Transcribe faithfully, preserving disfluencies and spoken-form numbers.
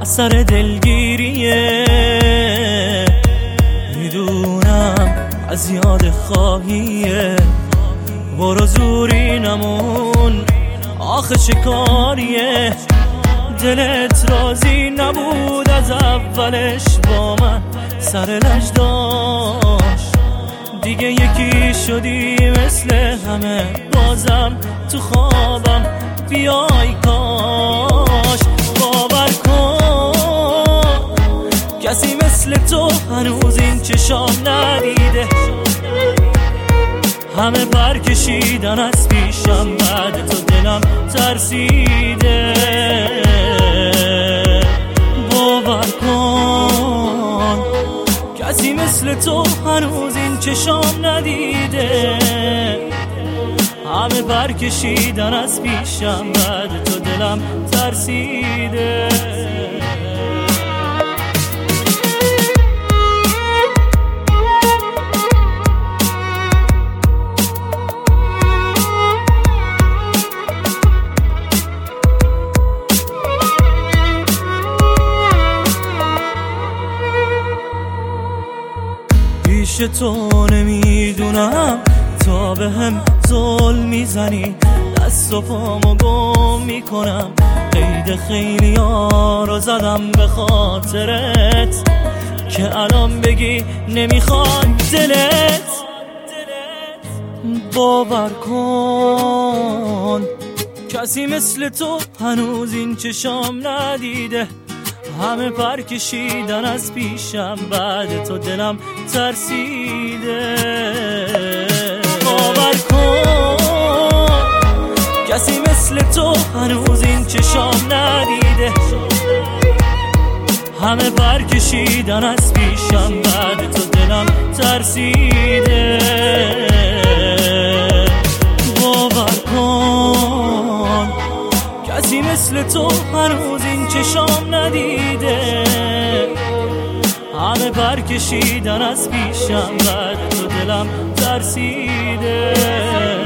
اثر دلگیریه. میدونم از یاد خواهیه، برو زوری نمون آخه چه کاریه. دلت راضی نبود از اولش با من، سر لج داشت دیگه یکی شدی مثل همه. بازم تو خوابم بیای کاش. باور کن کسی مثل تو هنوز این چشام ندیده. همه پر کشیدن از پیشم، بعد تو دلم ترسیده. باور کن کسی مثل تو هنوز این چشام ندیده. همه پر کشیدن از پیشم، بعد تو دلم ترسیده. پیش تو نمیدونم تا به هم ظلم میزنی، دست و پامو گم میکنم. قید خیلی ها رو زدم به خاطرت که الان بگی نمیخواد دلت. باور کن کسی مثل تو هنوز این چشام ندیده. همه پر کشیدن از پیشم، بعد تو دلم ترسیده. باور کن کسی مثل تو هنوز این چشام ندیده. همه پر کشیدن از پیشم، بعد تو دلم ترسیده. باور کن کسی مثل تو هنوز این چشام ندیده. همه پر کشیدن از پیشم، بعد تو دلم ترسیده.